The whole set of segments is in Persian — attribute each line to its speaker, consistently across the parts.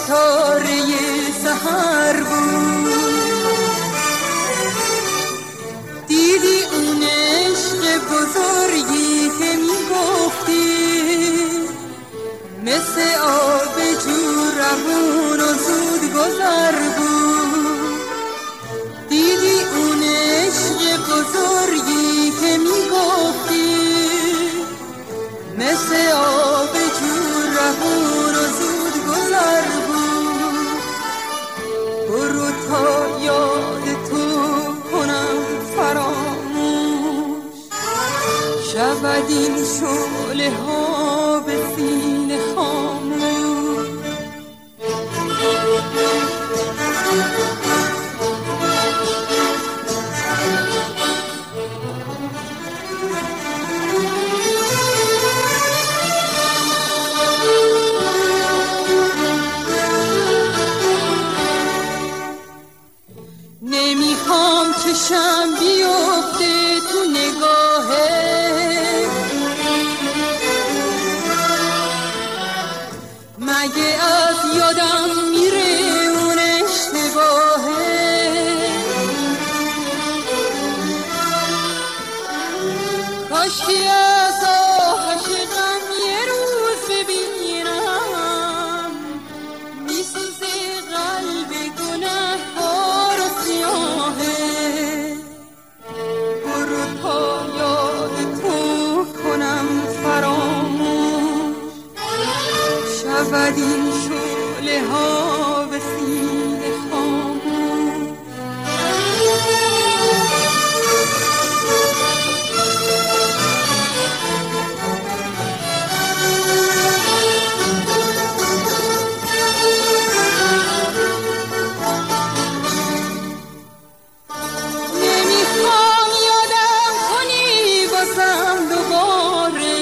Speaker 1: ستاره سحر بود، دیدی اون عشق بزرگی که میگفتی مثل آب جو روون و زود گذر بود، دیدی اون عشق بزرگی که میگفتی مثل آب جو روون و زود گذر بود. برو تا یاد تو کنم فراموش، شود این شعله ها به سینه خاموش. نمیخوام چشم بیفته تو نگاهه، مگه از یادم میره اون اشتباهه. کاشکی از آهش غم یه روز ببینم، میسوزه قلب گنه‌کار و سیاهه. برو تا یاد تو کنم فراموش، شود این شعله ها به سینه خاموش. نمیخوام یادم کنی بازم دوباره،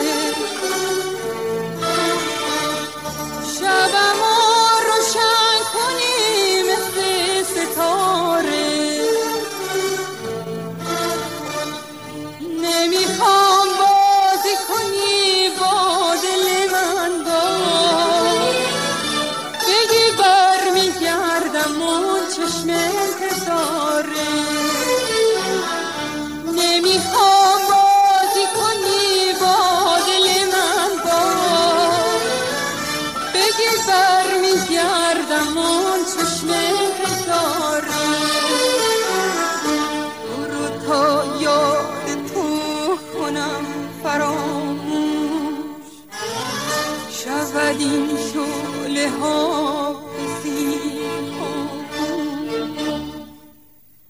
Speaker 1: شبم رو روشن کنی مثل ستاره. نمیخوام بازی کنی با دل من، باز بگی برمیگردم اون چشم انتظاره. نمیخوام بازی کنی با دل من، باز بگی برمیگردم اون چشم انتظاره. برو تا یاد تو کنم فراموش، شود این شعله ها